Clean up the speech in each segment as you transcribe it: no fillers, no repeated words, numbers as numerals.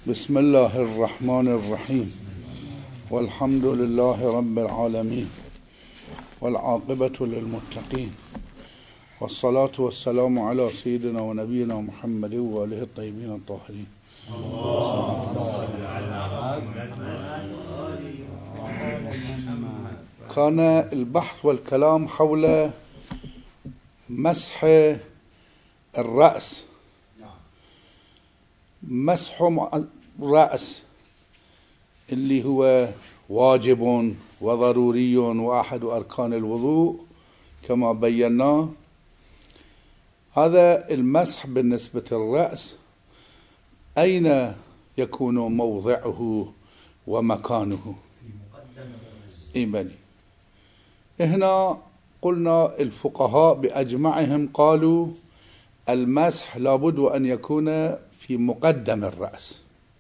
بسم الله الرحمن الرحيم والحمد لله رب العالمين والعاقبة للمتقين والصلاة والسلام على سيدنا ونبينا محمد وآله الطيبين الطاهرين. كان البحث والكلام حول مسح الرأس. مسح الرأس اللي هو واجب وضروري وأحد أركان الوضوء كما بينا. هذا المسح بالنسبة للرأس أين يكون موضعه ومكانه؟ هنا قلنا الفقهاء بأجمعهم قالوا المسح لابد أن يكون في مقدم الرأس.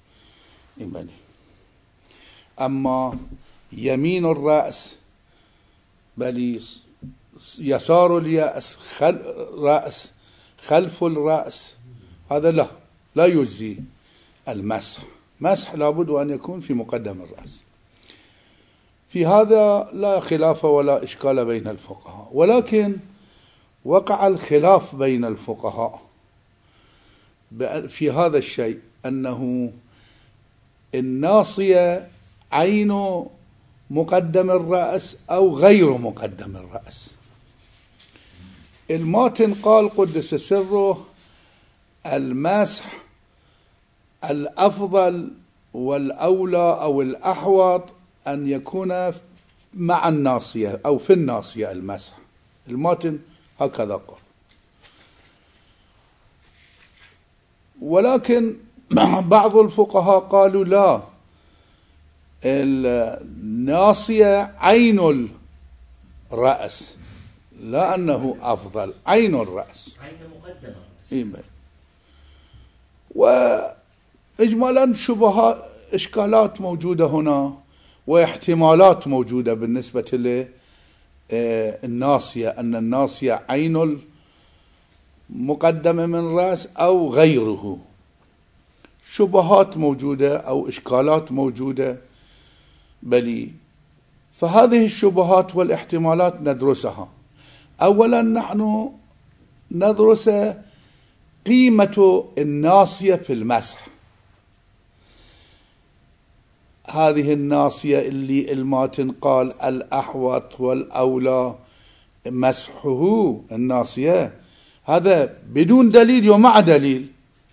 أما يمين الرأس بل يسار الرأس خلف الرأس هذا لا يجزي المسح. مسح لابد أن يكون في مقدم الرأس. في هذا لا خلاف ولا إشكال بين الفقهاء، ولكن وقع الخلاف بين الفقهاء في هذا الشيء، أنه الناصية عين مقدم الرأس أو غير مقدم الرأس. الماتن قال قدس سره المسح الأفضل والأولى أو الأحوط أن يكون مع الناصية أو في الناصية المسح. الماتن هكذا قال. ولكن بعض الفقهاء قالوا لا، الناصية عين الرأس، لا أنه أفضل، عين الرأس، عين مقدمة. وإجمالا شبهات إشكالات موجودة هنا واحتمالات موجودة بالنسبة للناصية، أن الناصية عين المقدمة من الرأس أو غيره. شبهات موجودة أو إشكالات موجودة بلي. فهذه الشبهات والاحتمالات ندرسها. أولا نحن ندرس قيمة الناصية في المسح. هذه الناصية اللي الماتن قال الأحوط والأولى مسحه الناصية، هذا بدون دليل ومع دليل؟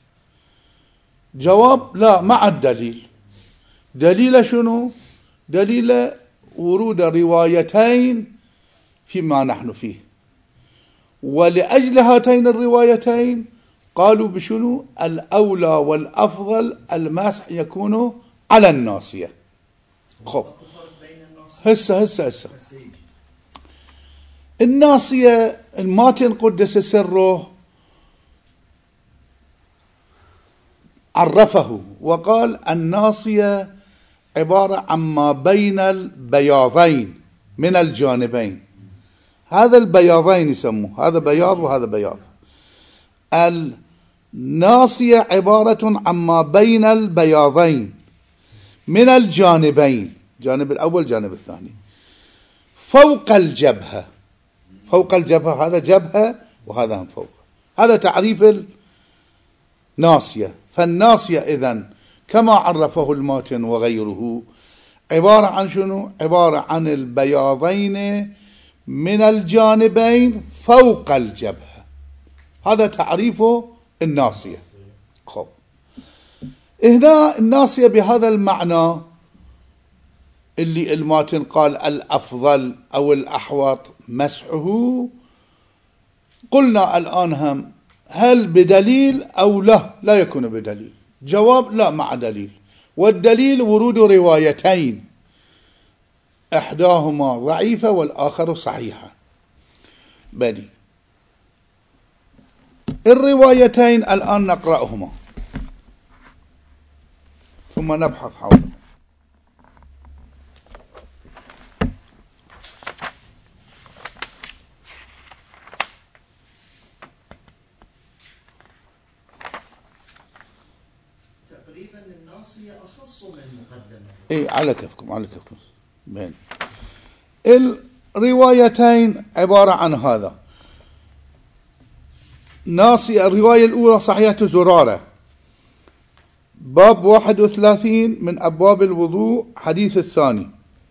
جواب لا، مع الدليل. دليل شنو؟ دليل ورود روايتين فيما نحن فيه، ولأجل هاتين الروايتين قالوا بشنو؟ الأولى والأفضل المسح يكون على الناصية. خب هسه الناصية الماتن قدس سره عرفه وقال الناصية عبارة عن ما بين البياضين من الجانبين. هذا البياضين يسموه، هذا بياض وهذا بياض. الناصية عبارة عن ما بين البياضين من الجانبين، جانب الأول جانب الثاني، فوق الجبهة. فوق الجبهة، هذا جبهة وهذا هم فوق. هذا تعريف الناصية. فالناصية إذن كما عرفه الماتن وغيره عبارة عن شنو؟ عبارة عن البياضين من الجانبين فوق الجبهة. هذا تعريف الناصية. خب هنا الناصية بهذا المعنى اللي الماتن قال الأفضل أو الأحوط مسحه، قلنا الآن هم هل بدليل أو لا يكون بدليل؟ جواب لا، مع دليل. والدليل ورود روايتين، إحداهما ضعيفة والآخر صحيحة. بلي الروايتين الآن نقرأهما ثم نبحث حولها. تقريبا الناس الناصية أخص من المقدمة. إيه على كيفكم بين الروايتين عبارة عن هذا. ناصية الرواية الأولى صحيحة زرارة، باب 31 من أبواب الوضوء، حديث الثاني،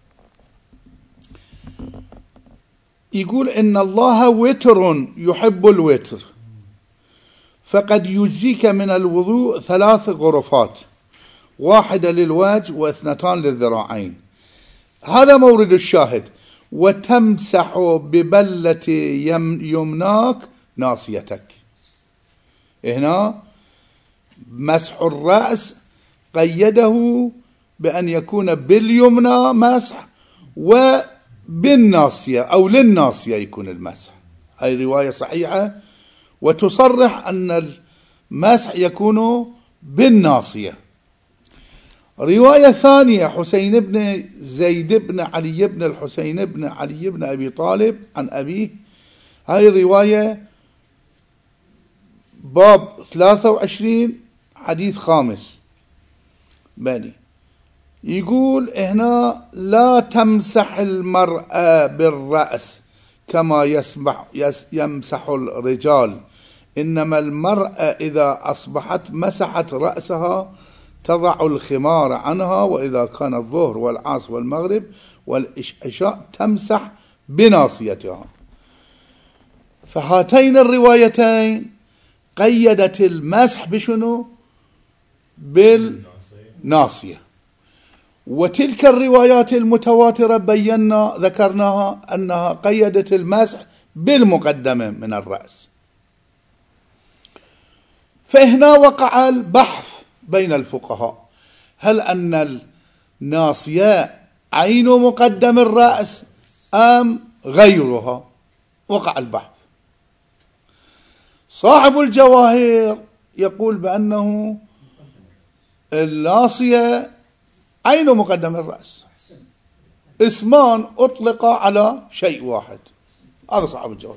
يقول إن الله وتر يحب الوتر، فقد يجزيك من الوضوء 3 غرفات، 1 للوجه و2 للذراعين. هذا مورد الشاهد. وتمسح ببلة يمناك ناصيتك. هنا مسح الرأس قيده بأن يكون باليمنى مسح وبالناصية أو للناصية يكون المسح. هذه رواية صحيحة وتصرح أن المسح يكون بالناصية. رواية ثانية حسين بن زيد بن علي بن الحسين بن علي بن أبي طالب عن أبيه، هذه الرواية باب 23 حديث 5 بني، يقول هنا لا تمسح المرأة بالرأس كما يمسح الرجال، إنما المرأة إذا أصبحت مسحت رأسها تضع الخمار عنها، وإذا كان الظهر والعصر والمغرب والعشاء تمسح بناصيتها. فهاتين الروايتين قيدت المسح بشنو؟ بالناصية. وتلك الروايات المتواترة ذكرناها أنها قيدت المسح بالمقدمة من الرأس. فهنا وقع البحث بين الفقهاء، هل أن الناصية عين مقدم الرأس أم غيرها؟ وقع البحث. صاحب الجواهر يقول بأنه الناصية عين مقدم الرأس، اسمان أطلق على شيء واحد، هذا صاحب الجواهر.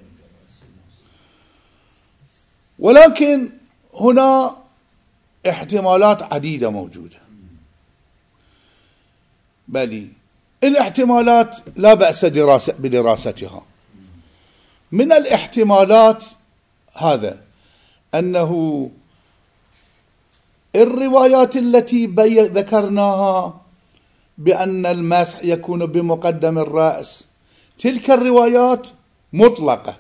ولكن هنا احتمالات عديدة موجودة، بل الاحتمالات لا بأس بدراستها. من الاحتمالات هذا أنه الروايات التي ذكرناها بأن المسح يكون بمقدم الرأس، تلك الروايات مطلقة.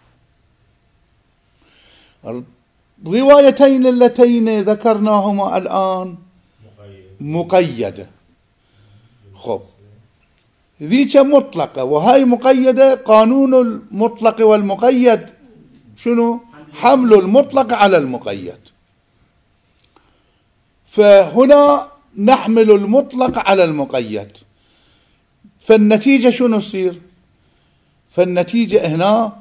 الروايتين اللتين ذكرناهما الآن مقيدة. خب ذيك مطلقة وهاي مقيدة. قانون المطلق والمقيد شنو؟ حمل المطلق على المقيد. فهنا نحمل المطلق على المقيد، فالنتيجة شنو تصير؟ فالنتيجة هنا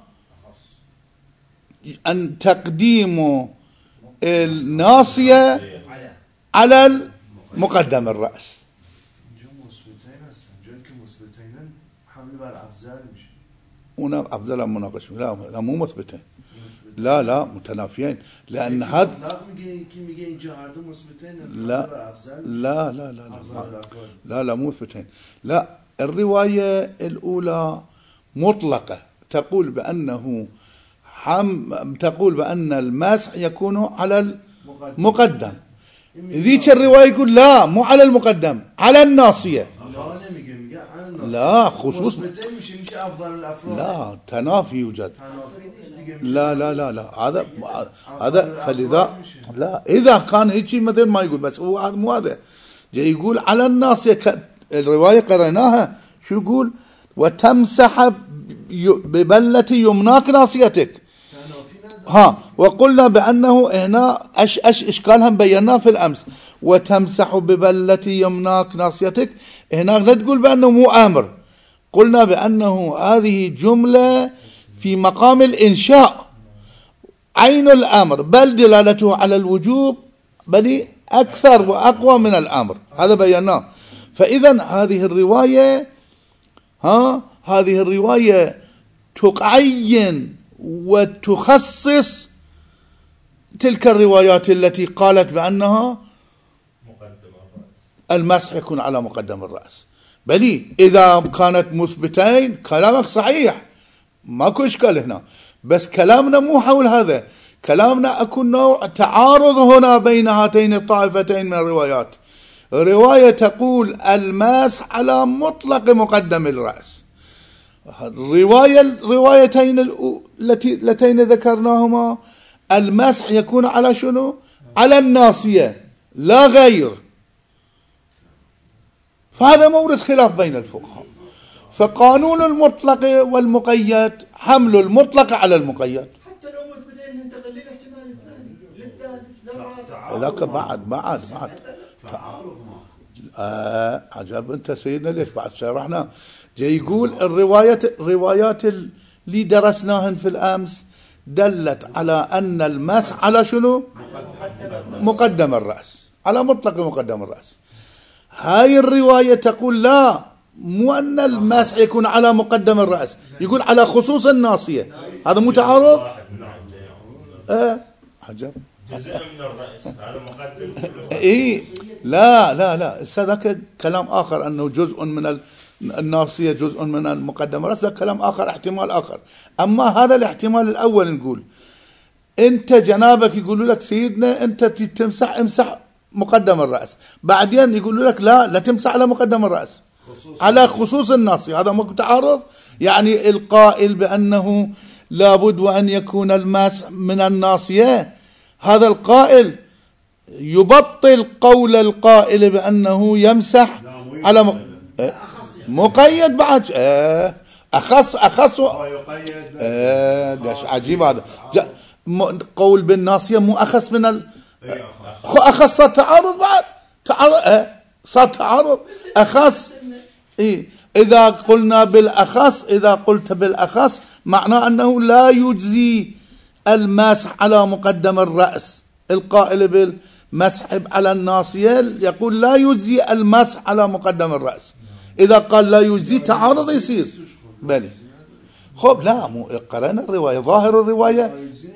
أن تقديم الناصية على مقدم الرأس. هنا أفضل مناقشة. لا مو مثبتين، لا متنافيين، لأن هذا لا مو مثبتين. لا، الرواية الأولى مطلقة تقول بأنه تقول بأن المسح يكون على المقدم. ذيك الرواية يقول لا مو على المقدم، على الناصية. لا خصوص لا تنافي يوجد. لا هذا فلذا لا، إذا كان هيك مثل ما يقول، بس هو هذا مو هذا جاي يقول على الناصية. الرواية قرأناها شو يقول؟ وتمسح ببلة يمناك ناصيتك. وقلنا بأنه هنا إشكالها بيناه في الأمس. وتمسح ببلة يمناك ناصيتك، هنا لا تقول بأنه مو أمر، قلنا بأنه هذه جملة في مقام الإنشاء، عين الأمر، بل دلالته على الوجوب بل أكثر وأقوى من الأمر، هذا بيناه. فإذا هذه الرواية تقعين وتخصص تلك الروايات التي قالت بأنها المسح يكون على مقدم الرأس. بلي إذا كانت مثبتين كلامك صحيح، ماكو إشكال هنا، بس كلامنا مو حول هذا، كلامنا أكون نوع تعارض هنا بين هاتين الطائفتين من الروايات. رواية تقول المسح على مطلق مقدم الرأس، الروايتين اللتين ذكرناهما المسح يكون على شنو؟ على الناصية لا غير. فهذا مورد خلاف بين الفقهاء. فقانون المطلق والمقيد حمل المطلق على المقيد. حتى لو مثبتين ننتقل للاحتمال الثاني للثالث للرابع. ذاك بعد عجب انت سيدنا، ليش بعد شرحنا؟ جاي يقول الروايات اللي درسناهن في الامس دلت على ان المسح على شنو؟ مقدم الراس، على مطلق مقدم الراس. هاي الروايه تقول لا، مو ان المسح يكون على مقدم الراس، يقول على خصوص الناصيه. هذا متعارض؟ عجب. جزء من الرأس هذا مقدم. اي لا ذاك كلام اخر، انه جزء من الناصيه جزء من المقدم الراس، ذاك كلام اخر، احتمال اخر. اما هذا الاحتمال الاول، نقول انت جنابك يقولوا لك سيدنا انت امسح مقدم الراس، بعدين يقولوا لك لا تمسح على مقدم الراس على خصوص الناصيه. هذا مو تعارض؟ يعني القائل بانه لابد وان يكون المسح من الناصيه، هذا القائل يبطل قول القائل بأنه يمسح على مقيد بعد. أخص عجيب هذا. قول بالناصية مو أخص من أخص صار تعارض بعد، صار تعارض أخص. إذا قلنا بالأخص، إذا قلت بالأخص معناه أنه لا يجزي المسح على مقدم الرأس. القائل بالمسح على الناصية يقول لا يجزي المسح على مقدم الرأس. إذا قال لا يجزي تعارض يصير. بلي خب لا، مو قرأنا الرواية، ظاهر الرواية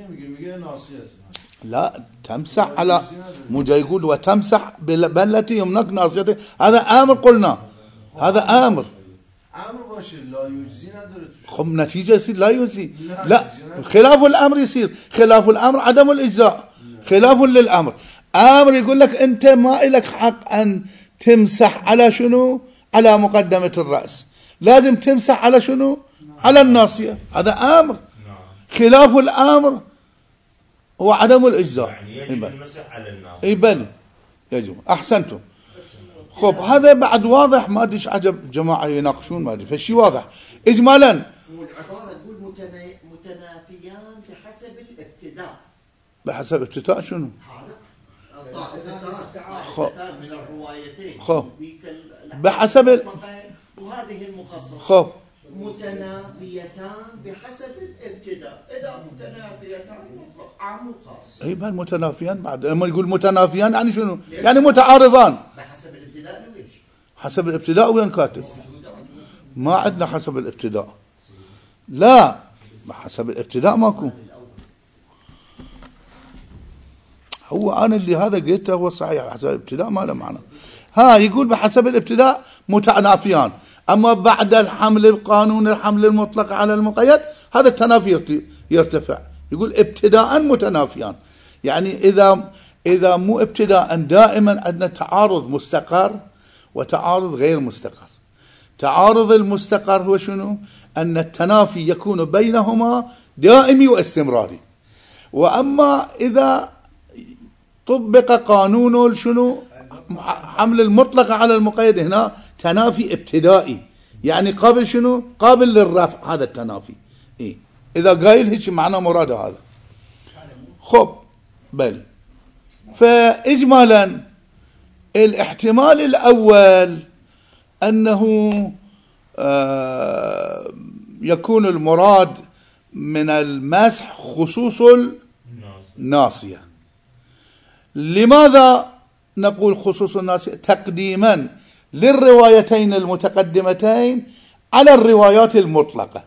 لا تمسح على، مو جاي يقول وتمسح بالتي يمنك ناصيته. هذا آمر، قلنا هذا آمر. لا يجزي خب نتيجة يصير لا يجزي. لا، خلاف الأمر يصير، خلاف الأمر عدم الإجزاء، خلاف للأمر. أمر يقول لك أنت ما إلك حق أن تمسح على شنو؟ على مقدمة الرأس، لازم تمسح على شنو؟ على الناصية. هذا أمر. خلاف الأمر هو عدم الإجزاء. يعني يجب المسح على الناصية. يبني يجب. أحسنتم. خب هذا بعد واضح، ما ادري ايش عجب جماعه يناقشون، ما ادري فشي واضح اجمالا. والعباره تقول متنافيان بحسب الابتداء. بحسب ابتداء شنو؟ الطائفتان من الروايتين بحسب وهذه المخصصه خب متنافيتان بحسب الابتداء. اذا متنافيتان مطلق عام وخاص. اي بل متنافيان. بعد لما يقول متنافيان يعني شنو؟ يعني متعارضان. بحسب الابتداء ليش؟ حسب الابتداء وين كاتب؟ ما عندنا حسب الابتداء. لا، حسب الابتداء ماكو. هو انا اللي هذا قلته هو صحيح، حسب الابتداء ما له معنى. يقول بحسب الابتداء متنافيان، اما بعد الحمل القانون الحمل المطلق على المقيد هذا التنافي يرتفع. يقول ابتداء متنافيان، يعني اذا مو ابتداء دائما عندنا تعارض مستقر وتعارض غير مستقر. تعارض المستقر هو شنو؟ ان التنافي يكون بينهما دائمي واستمراري. واما اذا طبق قانون شنو؟ حمل المطلق على المقيد، هنا تنافي ابتدائي، يعني قابل شنو؟ قابل للرفع. هذا التنافي اذا قايل هيك معنى مراد هذا. خب بل فاجمالا الاحتمال الاول انه يكون المراد من المسح خصوص الناصية. لماذا نقول خصوص الناصية؟ تقديما للروايتين المتقدمتين على الروايات المطلقة.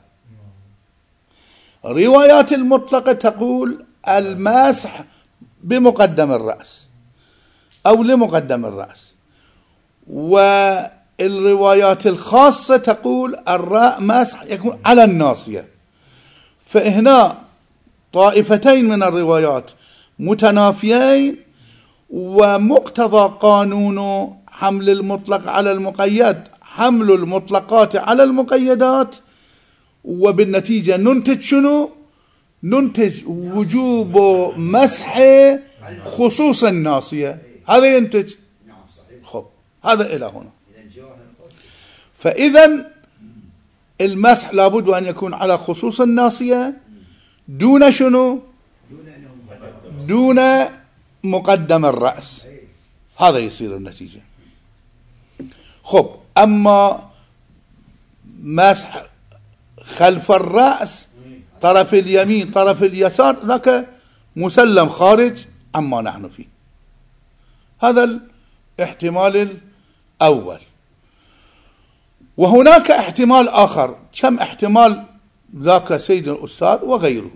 روايات المطلقة تقول المسح بمقدم الرأس، أو لمقدم الرأس. والروايات الخاصة تقول الراء مسح يكون على الناصية. فهنا طائفتين من الروايات متنافيين، ومقتضى قانون حمل المطلق على المقيد حمل المطلقات على المقيدات، وبالنتيجة ننتج شنو؟ ننتج وجوب مسح خصوص الناصية، هذا ينتج. خب هذا إلى هنا. فإذا المسح لابد أن يكون على خصوص الناصية دون شنو؟ دون مقدم الرأس، هذا يصير النتيجة. خب أما مسح خلف الرأس طرف اليمين طرف اليسار ذاك مسلم خارج عما نحن فيه. هذا الاحتمال الأول. وهناك احتمال آخر، كم احتمال ذاك سيد الأستاذ وغيره.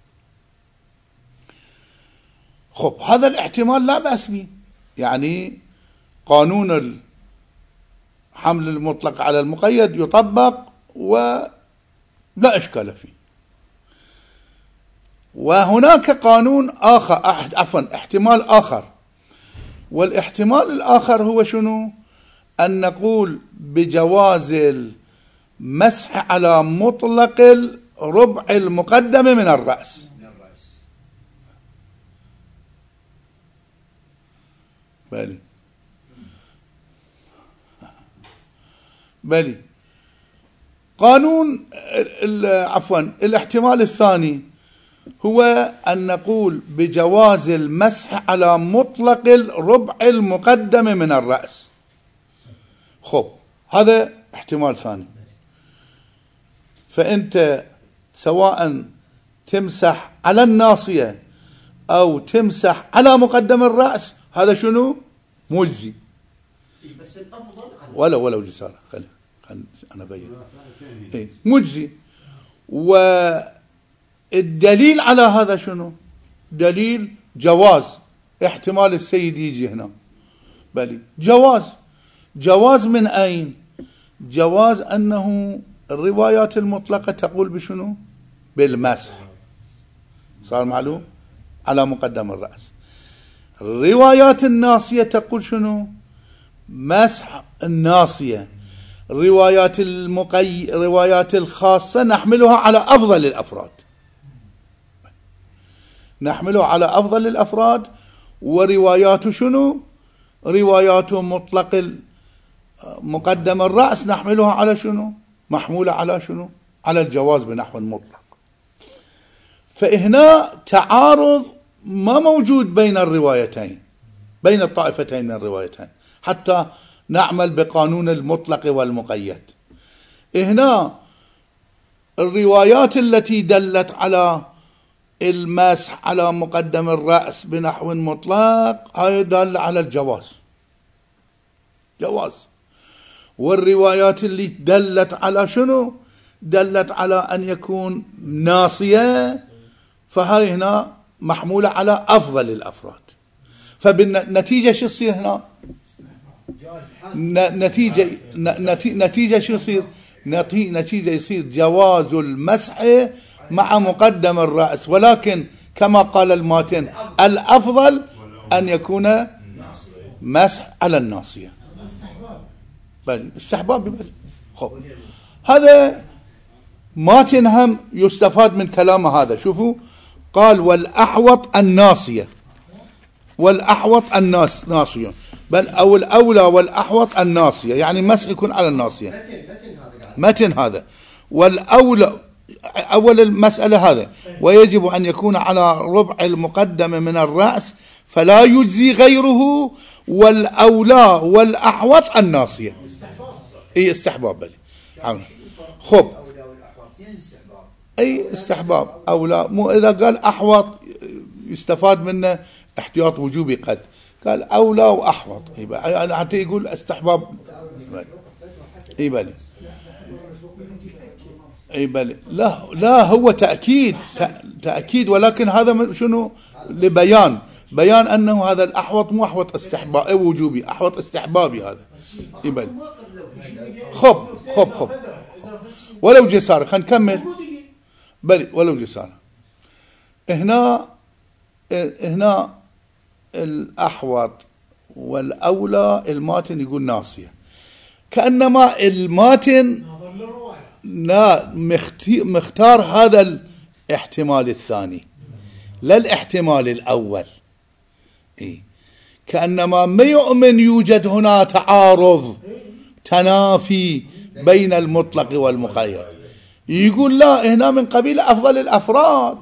خب هذا الاحتمال لا بأس به، يعني قانون حمل المطلق على المقيد يطبق ولا إشكال فيه. وهناك قانون آخر، احتمال آخر، والاحتمال الآخر هو شنو؟ أن نقول بجواز المسح على مطلق الربع المقدم من الرأس. بلي قانون الاحتمال الثاني هو أن نقول بجواز المسح على مطلق الربع المقدم من الرأس. خب هذا احتمال ثاني. فأنت سواء تمسح على الناصية أو تمسح على مقدم الرأس، هذا شنو؟ مجزي. بس الأفضل ولو جسارة خلي أنا بين مجزي. والدليل على هذا شنو؟ دليل جواز. احتمال السيد يجي هنا بلي جواز من أين؟ جواز أنه الروايات المطلقة تقول بشنو؟ بالمسح، صار معلوم، على مقدم الرأس. الروايات الناصية تقول شنو؟ مسح الناصية. روايات الخاصة نحملها على أفضل الأفراد، نحملها على أفضل الأفراد. وروايات شنو؟ روايات مطلق مقدم الرأس نحملها على شنو؟ محمولة على شنو؟ على الجواز بنحو مطلق. فهنا تعارض ما موجود بين الروايتين، بين الطائفتين من الروايتين، حتى نعمل بقانون المطلق والمقيد. هنا الروايات التي دلت على المسح على مقدم الرأس بنحو مطلق هاي دالة على الجواز، جواز. والروايات اللي دلت على شنو؟ دلت على أن يكون ناصية، فهاي هنا محمولة على أفضل الأفراد. فبالنتيجة شو يصير هنا؟ نتيجة شو يصير؟ نتيجة يصير جواز المسح مع مقدم الرأس، ولكن كما قال الماتن الأفضل أن يكون مسح على الناصية. بل استحباب بل. خب هذا ماتن هم يستفاد من كلام هذا. شوفوا قال والأحوط الناصية، والأحوط ناصية، بل أو الأولى والأحوط الناصية، يعني مسح يكون على الناصية. متن هذا والأولى أول المسألة هذا، ويجب أن يكون على ربع المقدم من الرأس فلا يجزي غيره، والأولى والأحوط الناصية. اي استحباب بل. خب اي استحباب أولى، مو إذا قال أحوط يستفاد منه احتياط وجوبي، قال أولى وأحوط يعني حتى يقول استحباب. اي بل اي بل لا هو تأكيد، ولكن هذا شنو؟ لبيان بيان أنه هذا الأحوط مو أحوط استحبابي وجوبي، أحوط استحبابي هذا يبين. خب ولو جسارة، خلينا نكمل. بلي ولو جسارة. هنا الأحوط والأولى الماتن يقول ناصية، كأنما الماتن لا مختار هذا الاحتمال الثاني لا الاحتمال الأول. كأنما ما يؤمن يوجد هنا تعارض تنافي بين المطلق والمقيد، يقول لا هنا من قبيل أفضل الأفراد.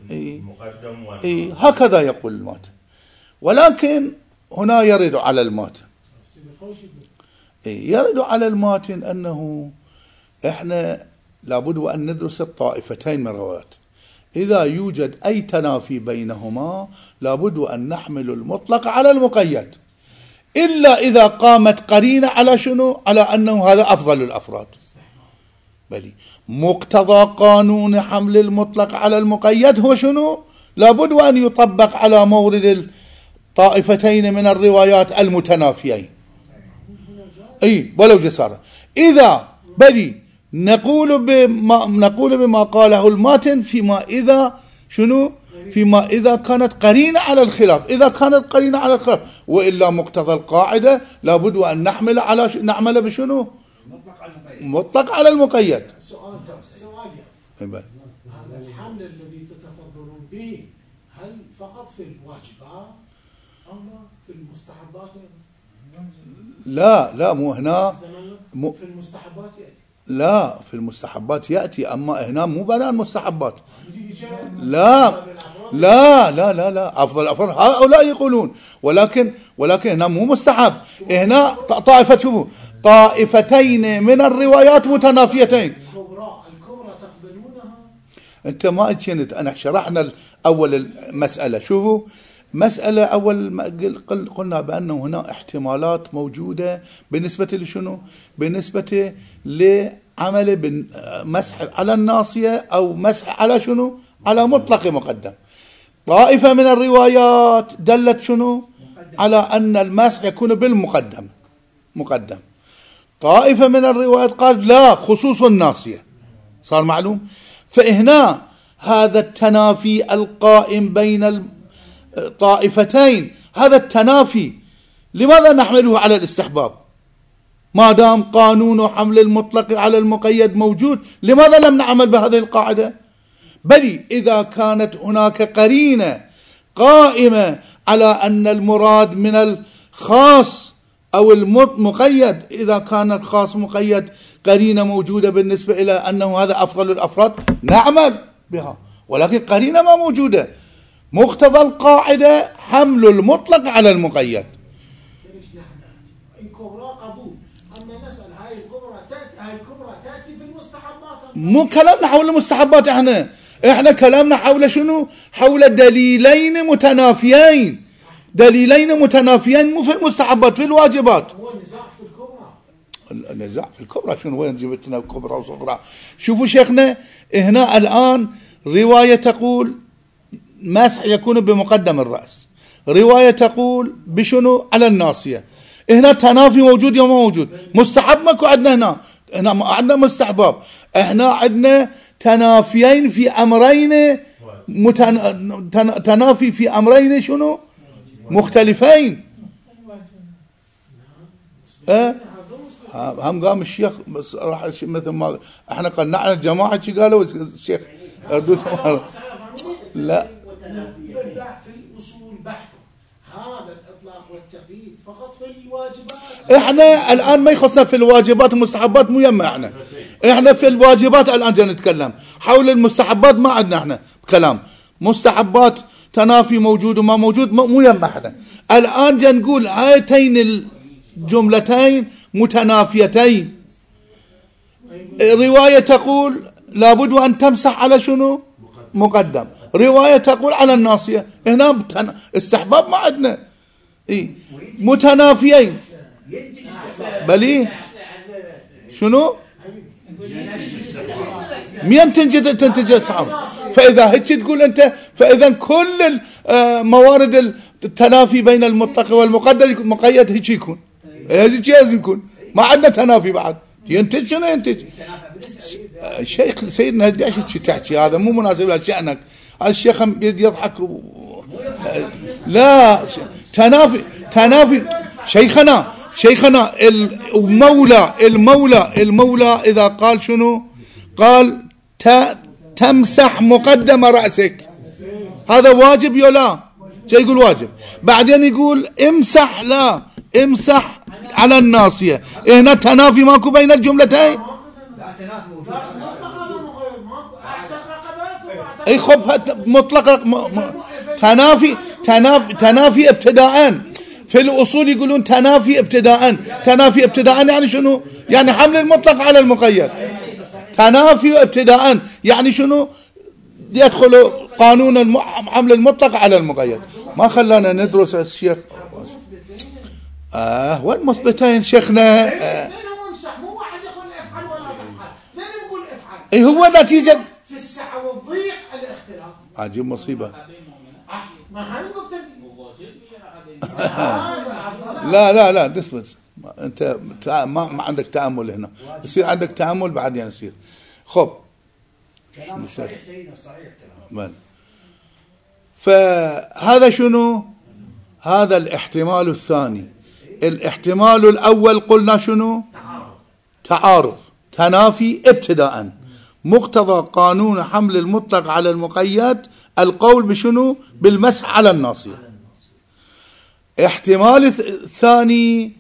هكذا يقول الماتن، ولكن هنا يرد على الماتن أنه إحنا لابد أن ندرس الطائفتين من الروايات. إذا يوجد أي تنافي بينهما لابد أن نحمل المطلق على المقيد، إلا إذا قامت قرينة على شنو؟ على أنه هذا أفضل الأفراد. بلي مقتضى قانون حمل المطلق على المقيد هو شنو؟ لابد أن يطبق على مورد الطائفتين من الروايات المتنافيين. ولو جسارة. إذا بلي نقول بما قاله الماتن فيما إذا شنو؟ فيما إذا كانت قرينة على الخلاف. إذا كانت قرينة على الخلاف، وإلا مقتضى القاعدة لابد أن نعمل بشنو؟ مطلق على المقيد. السؤال هذا الحمل الذي تتفضلون به هل فقط في الواجبات أو في المستحبات؟ لا مو هنا في المستحبات يأتي. لا في المستحبات يأتي، أما هنا مو بيان مستحبات. لا أفضل الأفراد هؤلاء يقولون، ولكن هنا مو مستحب. هنا طائفتين من الروايات متنافيتين. الكبرى تقبلونها؟ أنت ما أتشنت، أنا شرحنا أول المسألة. شوفوا مسألة أول قلنا بأنه هنا احتمالات موجودة بالنسبة لشنو؟ بالنسبة لعمل مسح على الناصية أو مسح على شنو؟ على مطلق مقدم. طائفة من الروايات دلت شنو؟ على أن المسح يكون بالمقدم مقدم. طائفة من الروايات قال لا، خصوص الناصية. صار معلوم؟ فهنا هذا التنافي القائم بين الطائفتين، هذا التنافي لماذا نحمله على الاستحباب؟ ما دام قانون حمل المطلق على المقيد موجود، لماذا لم نعمل بهذه القاعدة؟ بل إذا كانت هناك قرينة قائمة على أن المراد من الخاص أو المقيد، إذا كان الخاص مقيد قرينة موجودة بالنسبة إلى أنه هذا أفضل الأفراد نعمل بها، ولكن قرينة ما موجودة. مقتضى القاعدة حمل المطلق على المقيد. الكبرى قبول، أما نسأل هاي الكبرى تأتي في المستحبات. مو كلامنا حول المستحبات، احنا كلامنا حول شنو؟ حول دليلين متنافيين مو في المستحبات، في الواجبات. هو النزاع في الكبرى. النزاع في الكبرى شنو؟ وين جبتنا الكبرى وصغرى؟ شوفوا شيخنا هنا الآن رواية تقول مسح يكون بمقدم الرأس، رواية تقول بشنو؟ على الناصية. هنا تنافي موجود يا ما موجود؟ مستحب ماكو عندنا هنا ما عندنا مستحباب، احنا عندنا تنافيين في أمرين تنافي في أمرين شنو؟ مختلفين. هم قام الشيخ بس راح مثل ما احنا قلنا الجماعة شي قالوا الشيخ أردوت لا في الأصول بحث هذا الإطلاق والتقييد فقط في الواجبات. احنا الآن ما يخصنا في الواجبات والمستحبات، مو يما احنا في الواجبات الآن جاي نتكلم. حول المستحبات ما عندنا احنا كلام. مستحبات تنافي موجود وما موجود مو يما احنا. الآن جاي نقول هاتين الجملتين متنافيتين. رواية تقول لابد أن تمسح على شنو؟ مقدم. رواية تقول على الناصية. هنا استحباب ما عندنا. متنافيين. بلي شنو؟ مين تنتج الصحابة؟ فإذا هيك تقول أنت، فإذا كل موارد التنافي بين المطلق والمقيد هيك يكون، هيك لازم يكون، ما عندنا تنافي بعد. ينتج شنو ينتج؟ الشيخ سيدنا ليش تحكي؟ هذا مو مناسب لشأنك. الشيخ يضحك لا تنافي شيخنا المولى إذا قال شنو؟ قال تمسح مقدم رأسك، هذا واجب يا لا؟ جاي يقول واجب، بعدين يقول امسح، لا امسح على الناصية. هنا تنافي ماكو بين الجملتين. اي خب مطلق تنافي ابتداء. في الأصول يقولون تنافي ابتداء يعني شنو؟ يعني حمل المطلق على المقيد. تنافي ابتداء يعني شنو؟ يدخل قانون حمل المطلق على المقيد. ما خلانا ندرس الشيخ. وين مثبتين شيخنا؟ مو واحد يقول افعل ولا تفعل، اثنين يقول افعل. اي هو نتيجة في السعة والضيق الاختلاف. عجيب مصيبة. ما هنقف لا دسمت انت ما عندك تأمل هنا، يصير عندك تأمل بعدين يصير. خب صحيح سيدنا، صحيح كلام. فهذا شنو؟ هذا الاحتمال الثاني. الاحتمال الأول قلنا شنو؟ تعارض تنافي ابتداء. مقتضى قانون حمل المطلق على المقيد القول بشنو؟ بالمسح على الناصية. احتمال الثاني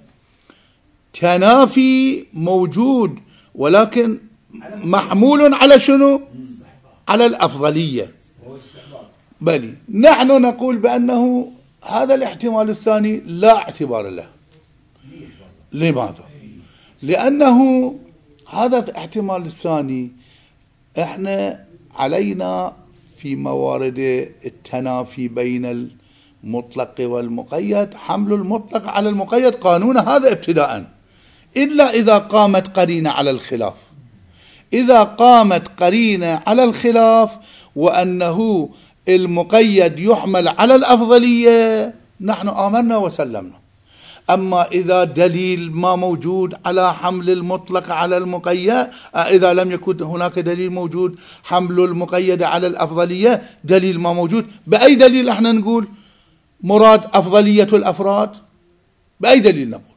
تنافي موجود ولكن محمول على شنو؟ على الأفضلية. بل نحن نقول بأنه هذا الاحتمال الثاني لا اعتبار له. لماذا؟ لأنه هذا الاحتمال الثاني احنا علينا في موارد التنافي بين المطلق والمقيد حمل المطلق على المقيد قانون هذا ابتداء، إلا إذا قامت قرينة على الخلاف. إذا قامت قرينة على الخلاف وأنه المقيد يحمل على الأفضلية نحن آمنا وسلمنا. أما إذا دليل ما موجود على حمل المطلق على المقيد، إذا لم يكن هناك دليل موجود حمل المقيد على الأفضلية، دليل ما موجود، بأي دليل احنا نقول مراد أفضلية الأفراد؟ بأي دليل نقول؟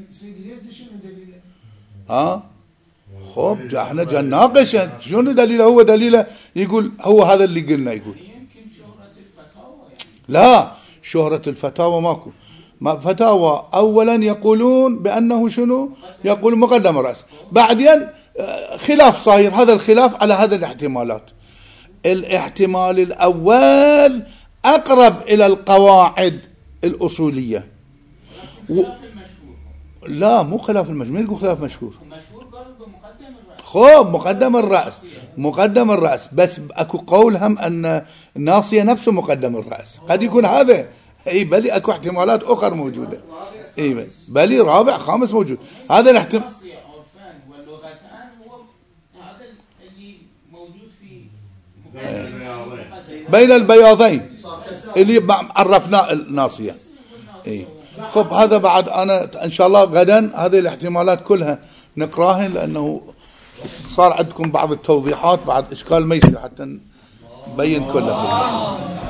خب احنا جا ناقش شنو دليله. هو دليله يقول هو هذا اللي قلنا. يقول يمكن شهرة الفتاوى يعني. لا شهرة الفتاوى ماكو. فتاوى أولا يقولون بأنه شنو؟ يقول مقدم الرأس، بعدين خلاف صاير. هذا الخلاف على هذا الاحتمالات. الاحتمال الأول أقرب إلى القواعد الأصولية. لا مو خلاف المشهور. مين يقول خلاف مشهور؟ المشهور قالوا بمقدم الرأس. خب مقدم الرأس بس أكو قول هم أن الناصية نفسه مقدم الرأس، قد يكون هذا. اي بلي اكو احتمالات اخرى موجوده. اي بلي رابع خامس موجود. هذا الاحتمال واللغتان هو هذا اللي موجود في بين البياضين اللي عرفنا الناصيه. اي خب هذا بعد انا ان شاء الله غدا هذه الاحتمالات كلها نقراهن، لانه صار عندكم بعض التوضيحات بعد اشكال ما يصير حتى نبين كلها.